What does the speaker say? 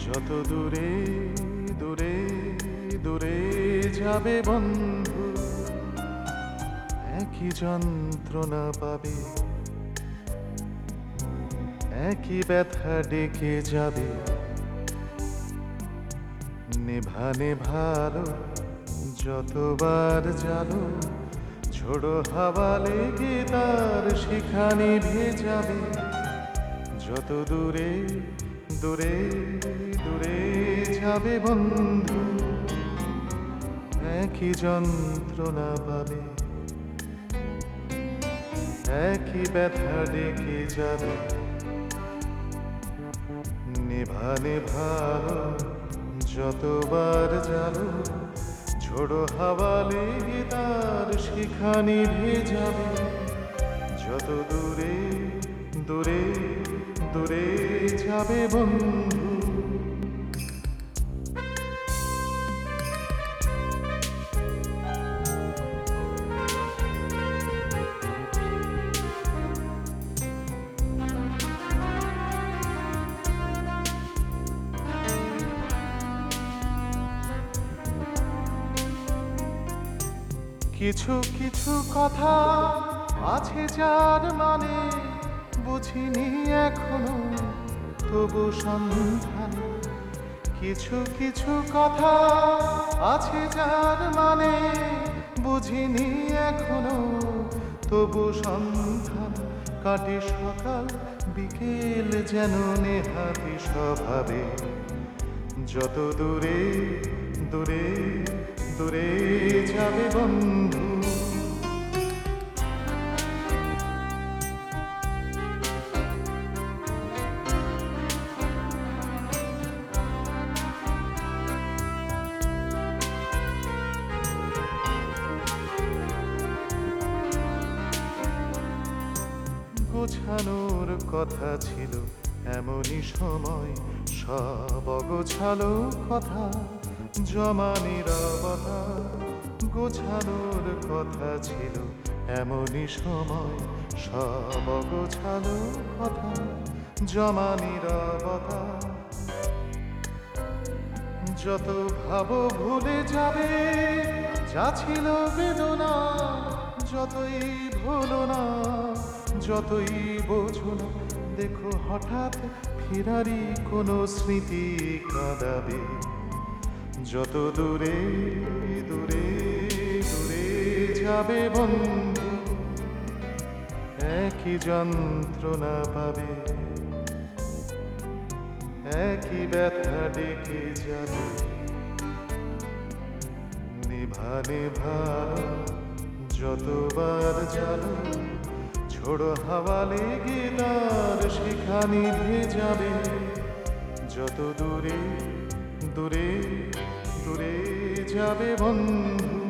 যত দূরে দূরে দূরে যাবে বন্ধু, একই যন্ত্রণা পাবে, একই ব্যথা ডেকে যাবে। নেভা নেভালো যতবার জালো, ঝোড়ো হাওয়া লেগে তার শিখা নিভে যাবে। যত দূরে দূরে দূরে যাবে বন্ধু, একই যন্ত্রণা পাবে, একই ব্যথা ডেকে যাবে। নেভা নেভালো যতবার জালো, ঝোড়ো হাওয়া লেগে তার শিখা নিভে যাবে। যত দূরে দূরে দূরে যাবে বন্ধু। কিছু কিছু কথা আছে যার মানে বুঝিনি এখনো, তবু সন্ধানে। কিছু কিছু কথা আছে যার মানে বুঝিনি এখনো, তবু সন্ধান। কাটে সকাল বিকেল যেন নেহাতি স্বভাবে। যত দূরে দূরে দূরে যাবে বন্ধু, গোছানোর কথা ছিল এমনই সময়, সব অগোছালো কথা জমা নীরবতা। গোছানোর কথা ছিল এমনই সময়, সব অগোছালো কথা জমা নীরবতা। যত ভাবো ভুলে যাবে যা ছিল বেদনা, যতই ভুলো না যতই বোঝো না, দেখো হঠাৎ ফিরারি কোনো স্মৃতি কাঁদাবে। যত দূরে দূরে দূরে যাবে বন্ধু, একই যন্ত্রণা পাবে, একই ব্যথা ডেকে যাবে। নেভা নেভালো যতবার জালো, ঝোড়ো হাওয়া লেগে তার শিখা নিভে যাবে। যত দূরে দূরে দূরে যাবে বন্ধু।